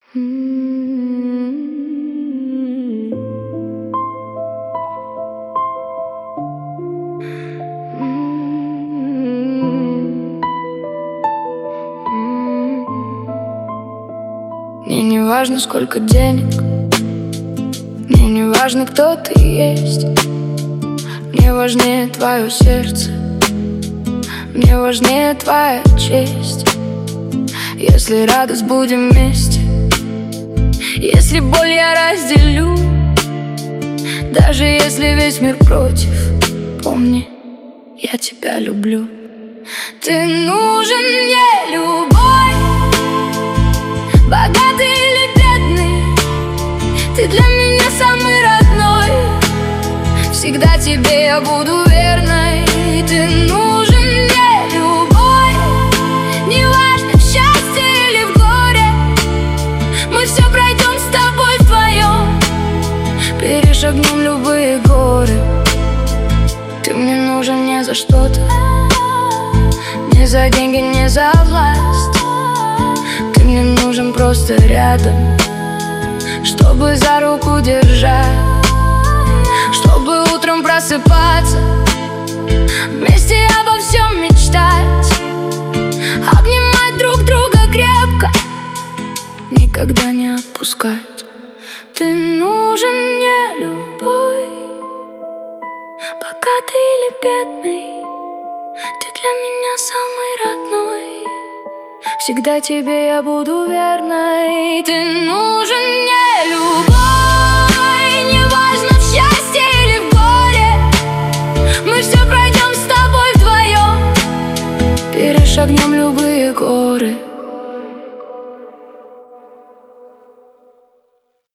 Мне не важно, сколько денег, мне не важно, кто ты есть. Мне важнее твое сердце, мне важнее твоя честь. Если радость будем вместе, если боль я разделю, даже если весь мир против, помни, я тебя люблю. Ты нужен мне, любой, богатый или бедный, ты для меня самый родной. Всегда тебе я буду верной. Ты нужен мне, любой, неважно, в счастье или в горе, мы все пройдем с тобой вдвоем, перешагнем любые горы. Ты мне нужен не за что-то, не за деньги, не за власть. Ты мне нужен просто рядом, чтобы за руку держать, чтобы утром просыпаться, вместе обо всем мечтать, обнимать друг друга крепко, никогда не отпускать. Ты нужен мне, любой, богатый или бедный, ты для меня самый родной. Всегда тебе я буду верной. Ты